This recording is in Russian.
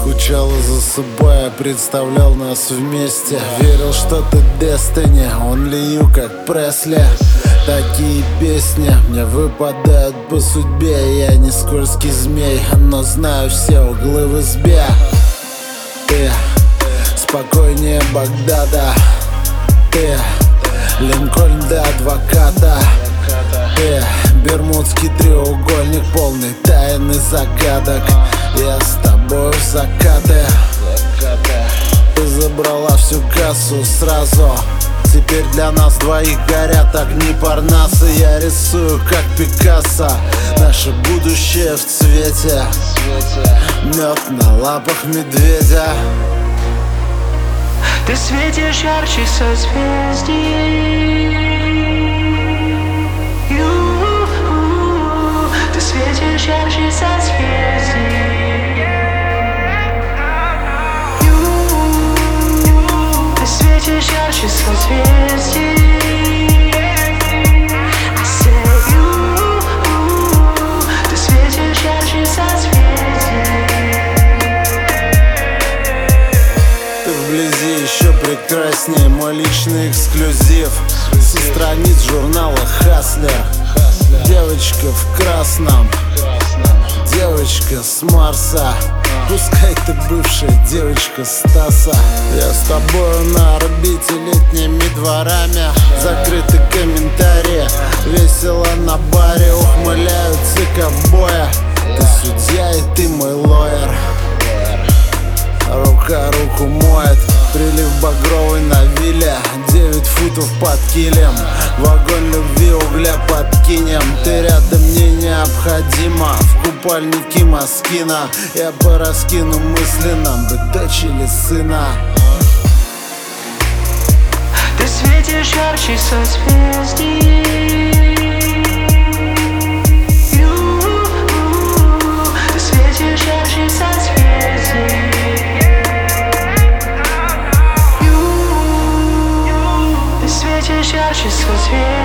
скучал и засыпая представлял нас вместе. Верил, что ты Destiny, only you, как Пресли. Такие песни мне выпадают по судьбе. Я не скользкий змей, но знаю все углы в избе. Ты спокойнее Багдада, ты Линкольн до адвоката, ты Бермудский треугольник, полный тайн и загадок. Я с тобой в закаты. Ты забрала всю кассу сразу. Теперь для нас двоих горят огни Парнаса. Я рисую, как Пикассо, наше будущее в цвете. Мед на лапах медведя. Ты светишь ярче созвездий. Ты светишь ярче созвездий. Ты светишь ярче созвездий. I said you. Ты светишь ярче созвездий. Ты вблизи еще прекраснее, мой личный эксклюзив. Со страниц журнала Хаслер. Девочка в красном, девочка с Марса. Пускай ты бывшая девочка Стаса. Я с тобою на орбите летними дворами. Закрыты комментарии, весело на баре. Ухмыляются ковбоя. Ты судья и ты мой лоер. Рука руку моет, прилив багровый на вилле. 9 футов под килем, в огонь любви угля подкинем. Ты рядом мне необходима, в купальнике Москина. Я пораскину мысли, нам бы дочь или сына. Ты светишь ярче созвездий. Ты светишь ярче созвездий. Ты светишь ярче созвездий.